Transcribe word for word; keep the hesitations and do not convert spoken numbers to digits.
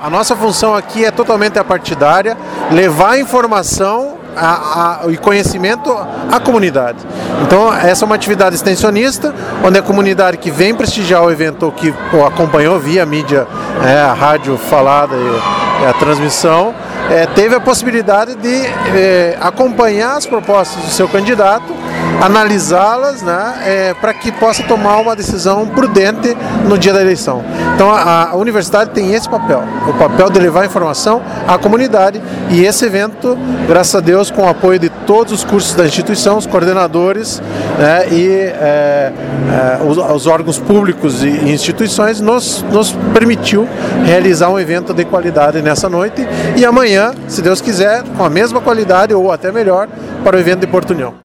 A nossa função aqui é totalmente apartidária, levar informação a, a, e conhecimento à comunidade. Então essa é uma atividade extensionista, onde a comunidade que vem prestigiar o evento ou que ou acompanhou via mídia, é, a rádio falada e, e a transmissão, é, teve a possibilidade de é, acompanhar as propostas do seu candidato, analisá-las, né, é, para que possa tomar uma decisão prudente no dia da eleição. Então a, a universidade tem esse papel, o papel de levar informação à comunidade, e esse evento, graças a Deus, com o apoio de todos os cursos da instituição, os coordenadores, né, e é, é, os, os órgãos públicos e instituições, nos, nos permitiu realizar um evento de qualidade nessa noite, e amanhã, se Deus quiser, com a mesma qualidade ou até melhor, para o evento de Porto União.